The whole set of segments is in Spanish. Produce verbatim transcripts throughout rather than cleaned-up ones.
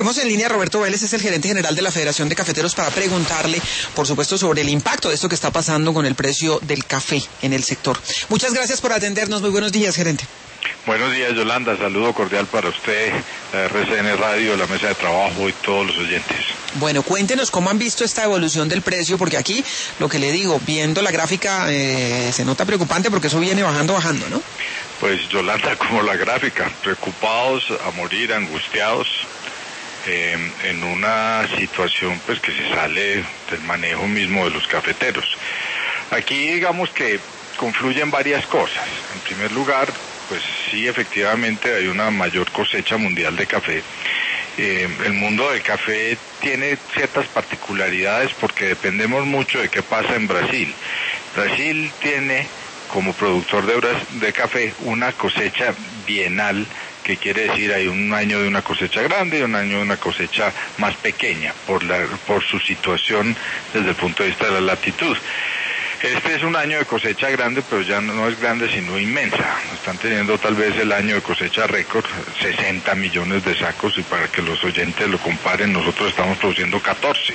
Tenemos en línea a Roberto Vélez, es el gerente general de la Federación de Cafeteros, para preguntarle, por supuesto, sobre el impacto de esto que está pasando con el precio del café en el sector. Muchas gracias por atendernos. Muy buenos días, gerente. Buenos días, Yolanda. Saludo cordial para usted, la R C N Radio, la mesa de trabajo y todos los oyentes. Bueno, cuéntenos cómo han visto esta evolución del precio, porque aquí, lo que le digo, viendo la gráfica, eh, se nota preocupante porque eso viene bajando, bajando, ¿no? Pues, Yolanda, como la gráfica, preocupados a morir, angustiados, eh, en una situación pues que se sale del manejo mismo de los cafeteros. Aquí, digamos que confluyen varias cosas. En primer lugar, pues sí, efectivamente hay una mayor cosecha mundial de café. Eh, el mundo del café tiene ciertas particularidades porque dependemos mucho de qué pasa en Brasil. Brasil tiene, como productor de, de café, una cosecha bienal, que quiere decir hay un año de una cosecha grande y un año de una cosecha más pequeña, por, la, por su situación desde el punto de vista de la latitud. Este es un año de cosecha grande, pero ya no es grande sino inmensa. Están teniendo tal vez el año de cosecha récord, sesenta millones de sacos, y para que los oyentes lo comparen, nosotros estamos produciendo catorce.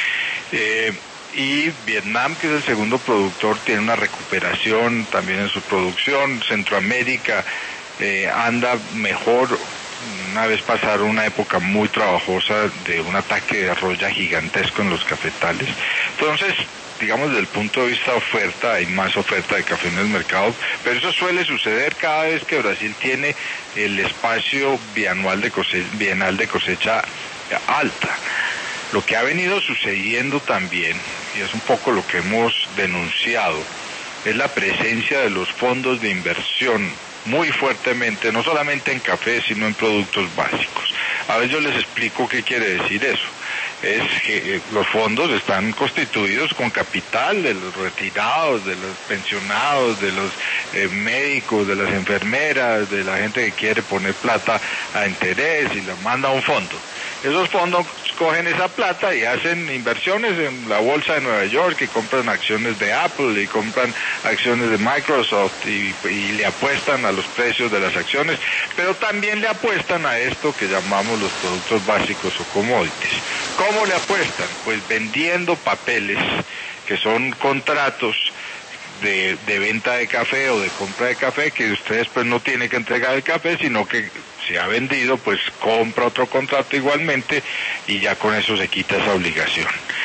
Eh, y Vietnam, que es el segundo productor, tiene una recuperación también en su producción. Centroamérica eh, anda mejor. Una vez pasaron una época muy trabajosa de un ataque de arroya gigantesco en los cafetales. Entonces, digamos, desde el punto de vista de oferta, hay más oferta de café en el mercado, pero eso suele suceder cada vez que Brasil tiene el espacio bianual de cosecha, bienal de cosecha alta. Lo que ha venido sucediendo también, y es un poco lo que hemos denunciado, es la presencia de los fondos de inversión muy fuertemente, no solamente en café, sino en productos básicos. A ver, yo les explico qué quiere decir eso. Es que los fondos están constituidos con capital de los retirados, de los pensionados, de los eh, médicos, de las enfermeras, de la gente que quiere poner plata a interés y la manda a un fondo. Esos fondos cogen esa plata y hacen inversiones en la bolsa de Nueva York, y compran acciones de Apple y compran acciones de Microsoft y, y le apuestan a los precios de las acciones, pero también le apuestan a esto que llamamos los productos básicos o commodities. ¿Cómo le apuestan? Pues vendiendo papeles, que son contratos de, de venta de café o de compra de café, que ustedes pues no tienen que entregar el café, sino que se ha vendido, pues compra otro contrato igualmente y ya con eso se quita esa obligación.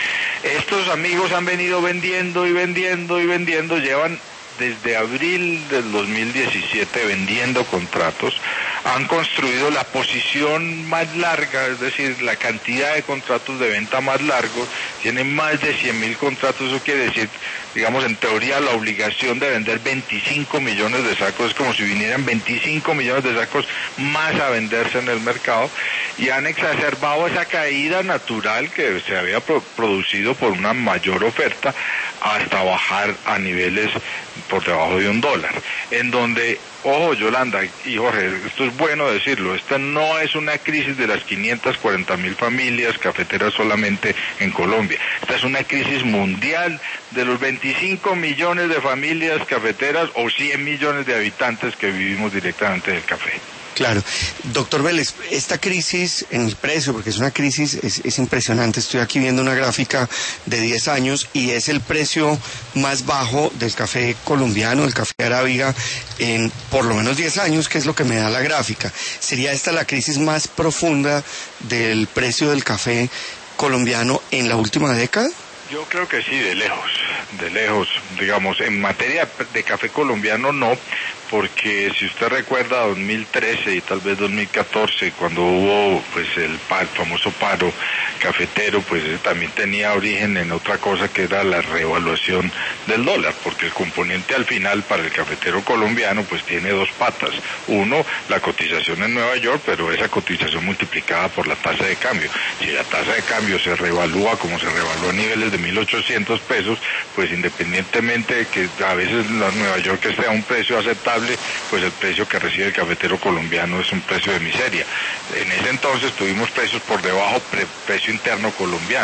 Estos amigos han venido vendiendo y vendiendo y vendiendo, llevan desde abril del dos mil diecisiete vendiendo contratos, han construido la posición más larga, es decir, la cantidad de contratos de venta más largos, tienen más de cien mil contratos. Eso quiere decir, digamos, en teoría la obligación de vender veinticinco millones de sacos, es como si vinieran veinticinco millones de sacos más a venderse en el mercado, y han exacerbado esa caída natural que se había pro producido por una mayor oferta hasta bajar a niveles por debajo de un dólar, en donde, ojo, Yolanda y Jorge, esto es bueno decirlo, esta no es una crisis de las quinientas cuarenta mil familias cafeteras solamente en Colombia, esta es una crisis mundial de los veinticinco millones de familias cafeteras o cien millones de habitantes que vivimos directamente del café. Claro. Doctor Vélez, esta crisis en el precio, porque es una crisis, es, es impresionante. Estoy aquí viendo una gráfica de diez años y es el precio más bajo del café colombiano, del café arábiga, en por lo menos diez años, que es lo que me da la gráfica. ¿Sería esta la crisis más profunda del precio del café colombiano en la última década? Yo creo que sí, de lejos, de lejos, digamos, en materia de café colombiano no, porque si usted recuerda dos mil trece y tal vez dos mil catorce, cuando hubo pues el, el famoso paro cafetero, pues también tenía origen en otra cosa que era la revaluación del dólar, porque el componente al final para el cafetero colombiano pues tiene dos patas. Uno, la cotización en Nueva York, pero esa cotización multiplicada por la tasa de cambio. Si la tasa de cambio se revalúa como se revalúa a niveles de mil ochocientos pesos, pues independientemente de que a veces la Nueva York esté a un precio aceptable, pues el precio que recibe el cafetero colombiano es un precio de miseria. En ese entonces tuvimos precios por debajo del precio interno colombiano.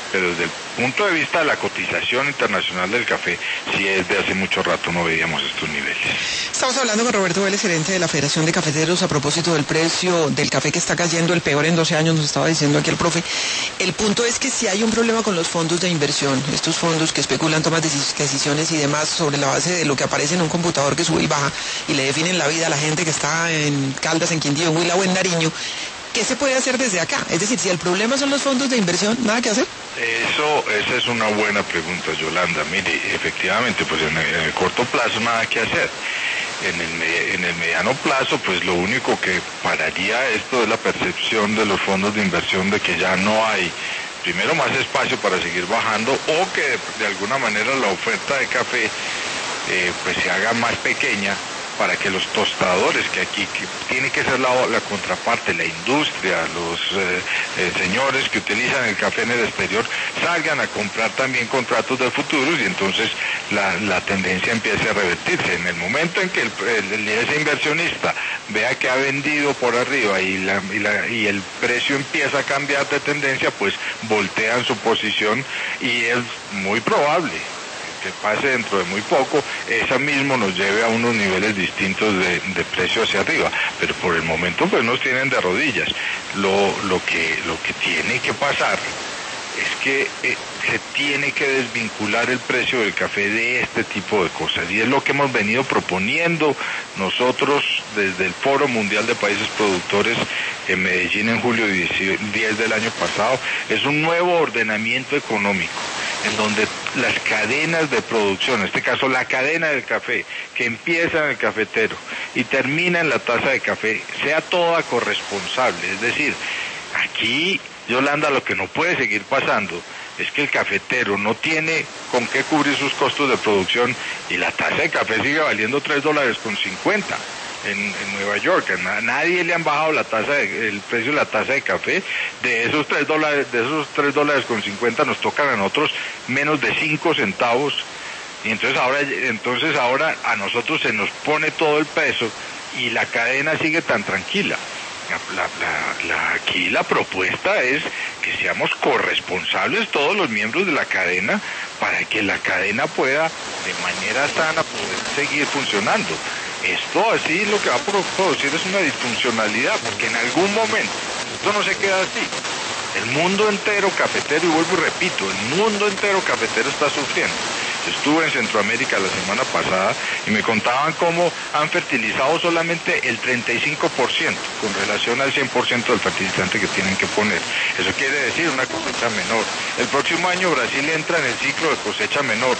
pero desde el punto de vista de la cotización internacional del café, sí desde hace mucho rato no veíamos estos niveles. Estamos hablando con Roberto Vélez, gerente de la Federación de Cafeteros, a propósito del precio del café que está cayendo, el peor en doce años, nos estaba diciendo aquí el profe. El punto es que si hay un problema con los fondos de inversión, estos fondos que especulan, toman decisiones y demás sobre la base de lo que aparece en un computador que sube y baja y le definen la vida a la gente que está en Caldas, en Quindío, en Huila o en Nariño, ¿qué se puede hacer desde acá? Es decir, si el problema son los fondos de inversión, ¿nada que hacer? Eso, esa es una buena pregunta, Yolanda. Mire, efectivamente, pues en el, en el corto plazo nada que hacer. En el, en el mediano plazo, pues lo único que pararía esto es la percepción de los fondos de inversión de que ya no hay, primero, más espacio para seguir bajando, o que de, de alguna manera la oferta de café eh, pues se haga más pequeña, para que los tostadores, que aquí que tiene que ser la, la contraparte, la industria, los eh, eh, señores que utilizan el café en el exterior, salgan a comprar también contratos de futuros y entonces la, la tendencia empiece a revertirse. En el momento en que el, el, ese inversionista vea que ha vendido por arriba y, la, y, la, y el precio empieza a cambiar de tendencia, pues voltean su posición y es muy probable que pase dentro de muy poco, esa mismo nos lleve a unos niveles distintos de, de precio hacia arriba, pero por el momento pues nos tienen de rodillas. Lo, lo, que, lo que tiene que pasar es que eh, se tiene que desvincular el precio del café de este tipo de cosas, y es lo que hemos venido proponiendo nosotros desde el Foro Mundial de Países Productores en Medellín en julio diez del año pasado. Es un nuevo ordenamiento económico en donde las cadenas de producción, en este caso la cadena del café, que empieza en el cafetero y termina en la taza de café, sea toda corresponsable. Es decir, aquí, Yolanda, lo que no puede seguir pasando es que el cafetero no tiene con qué cubrir sus costos de producción y la taza de café sigue valiendo tres dólares con cincuenta. En, en Nueva York, a nadie le han bajado la tasa de, el precio de la taza de café. De esos tres dólares, de esos tres dólares con cincuenta nos tocan a nosotros menos de cinco centavos, y entonces ahora, entonces ahora a nosotros se nos pone todo el peso y la cadena sigue tan tranquila. La, la, la, aquí la propuesta es que seamos corresponsables todos los miembros de la cadena para que la cadena pueda de manera sana poder seguir funcionando. Esto así lo que va a producir es una disfuncionalidad, porque en algún momento esto no se queda así. El mundo entero cafetero, y vuelvo y repito, el mundo entero cafetero está sufriendo. Estuve en Centroamérica la semana pasada y me contaban cómo han fertilizado solamente el treinta y cinco por ciento con relación al cien por ciento del fertilizante que tienen que poner. Eso quiere decir una cosecha menor. El próximo año Brasil entra en el ciclo de cosecha menor.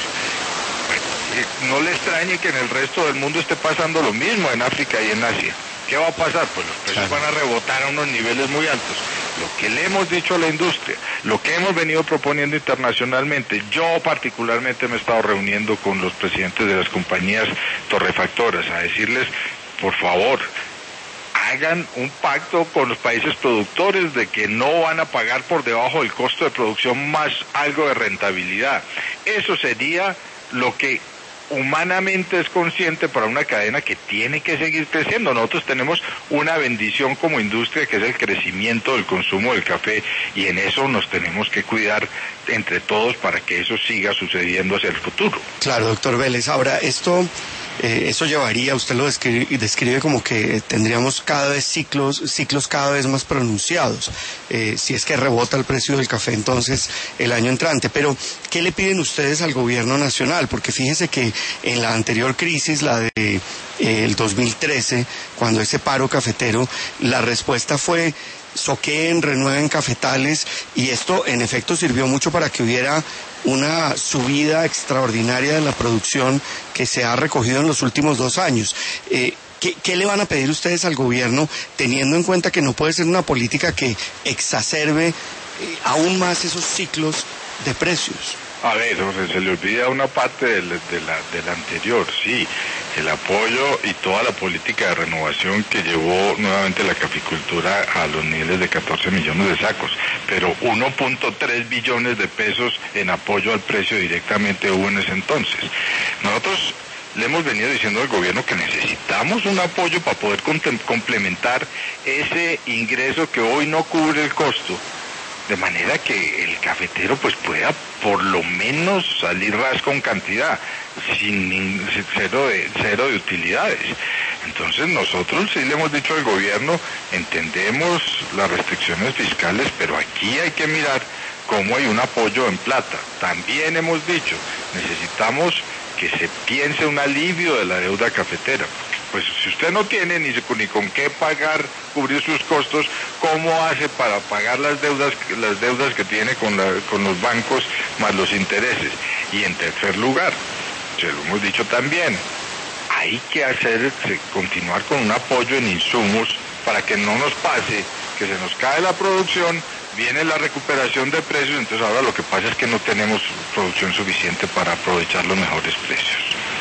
No le extrañe que en el resto del mundo esté pasando lo mismo, en África y en Asia. ¿Qué va a pasar? Pues los precios van a rebotar a unos niveles muy altos. Lo que le hemos dicho a la industria, lo que hemos venido proponiendo internacionalmente, yo particularmente me he estado reuniendo con los presidentes de las compañías torrefactoras a decirles, por favor, hagan un pacto con los países productores de que no van a pagar por debajo del costo de producción más algo de rentabilidad. Eso sería lo que humanamente es consciente para una cadena que tiene que seguir creciendo. Nosotros tenemos una bendición como industria que es el crecimiento del consumo del café, y en eso nos tenemos que cuidar entre todos para que eso siga sucediendo hacia el futuro. Claro, doctor Vélez. Ahora, esto eh, eso llevaría, usted lo describe, describe como que tendríamos cada vez ciclos, ciclos cada vez más pronunciados, eh, si es que rebota el precio del café entonces el año entrante. Pero, ¿qué le piden ustedes al gobierno nacional? Porque fíjese que en la anterior crisis, la de eh, el dos mil trece, cuando ese paro cafetero, la respuesta fue soqueen, renueven cafetales, y esto en efecto sirvió mucho para que hubiera una subida extraordinaria de la producción que se ha recogido en los últimos dos años. Eh, ¿qué, ¿Qué le van a pedir ustedes al gobierno, teniendo en cuenta que no puede ser una política que exacerbe eh, aún más esos ciclos de precios? A ver, se le olvida una parte de la, de la, de la anterior, sí, el apoyo y toda la política de renovación que llevó nuevamente la caficultura a los niveles de catorce millones de sacos, pero uno punto tres billones de pesos en apoyo al precio directamente hubo en ese entonces. Nosotros le hemos venido diciendo al gobierno que necesitamos un apoyo para poder complementar ese ingreso que hoy no cubre el costo de manera que el cafetero pues pueda por lo menos salir ras con cantidad, sin, sin cero de, cero de utilidades. Entonces nosotros sí le hemos dicho al gobierno, entendemos las restricciones fiscales, pero aquí hay que mirar cómo hay un apoyo en plata. También hemos dicho, necesitamos que se piense un alivio de la deuda cafetera. Pues si usted no tiene ni, ni con qué pagar, cubrir sus costos, ¿cómo hace para pagar las deudas, las deudas que tiene con, la, con los bancos más los intereses? Y en tercer lugar, se lo hemos dicho también, hay que hacer, continuar con un apoyo en insumos para que no nos pase que se nos cae la producción, viene la recuperación de precios, entonces ahora lo que pasa es que no tenemos producción suficiente para aprovechar los mejores precios.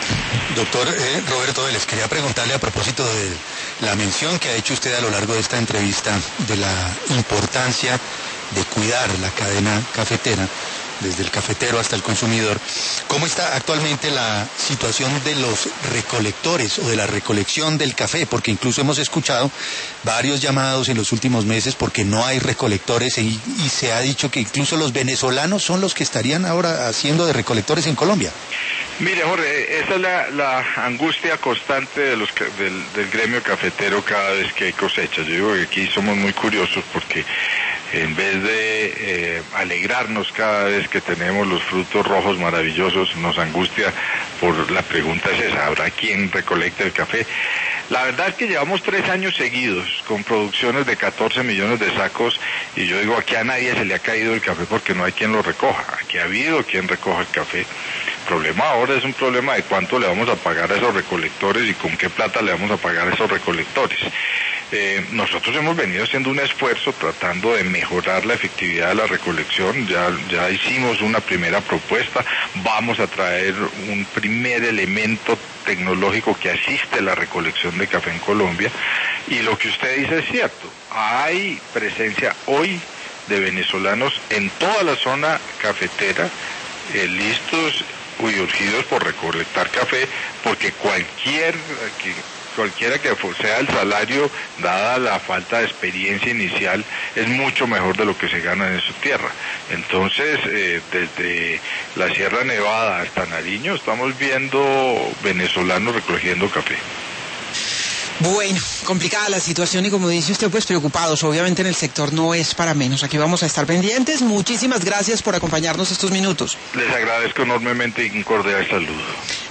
Doctor eh, Roberto, les quería preguntarle a propósito de la mención que ha hecho usted a lo largo de esta entrevista de la importancia de cuidar la cadena cafetera, desde el cafetero hasta el consumidor. ¿Cómo está actualmente la situación de los recolectores o de la recolección del café? Porque incluso hemos escuchado varios llamados en los últimos meses porque no hay recolectores y, y se ha dicho que incluso los venezolanos son los que estarían ahora haciendo de recolectores en Colombia. Mire, Jorge, esa es la, la angustia constante de los, del, del gremio cafetero cada vez que hay cosechas. Yo digo que aquí somos muy curiosos porque en vez de eh, alegrarnos cada vez que tenemos los frutos rojos maravillosos, nos angustia por la pregunta es esa, ¿habrá quien recolecte el café? La verdad es que llevamos tres años seguidos con producciones de catorce millones de sacos y yo digo, aquí a nadie se le ha caído el café porque no hay quien lo recoja, aquí ha habido quien recoja el café. El problema ahora es un problema de cuánto le vamos a pagar a esos recolectores y con qué plata le vamos a pagar a esos recolectores. Eh, nosotros hemos venido haciendo un esfuerzo tratando de mejorar la efectividad de la recolección, ya, ya hicimos una primera propuesta, vamos a traer un primer elemento tecnológico que asiste a la recolección de café en Colombia, y lo que usted dice es cierto, hay presencia hoy de venezolanos en toda la zona cafetera, eh, listos y urgidos por recolectar café, porque cualquier... Que, cualquiera que sea el salario, dada la falta de experiencia inicial, es mucho mejor de lo que se gana en su tierra. Entonces, eh, desde la Sierra Nevada hasta Nariño, estamos viendo venezolanos recogiendo café. Bueno, complicada la situación y como dice usted, pues preocupados. Obviamente en el sector no es para menos. Aquí vamos a estar pendientes. Muchísimas gracias por acompañarnos estos minutos. Les agradezco enormemente y un cordial saludo.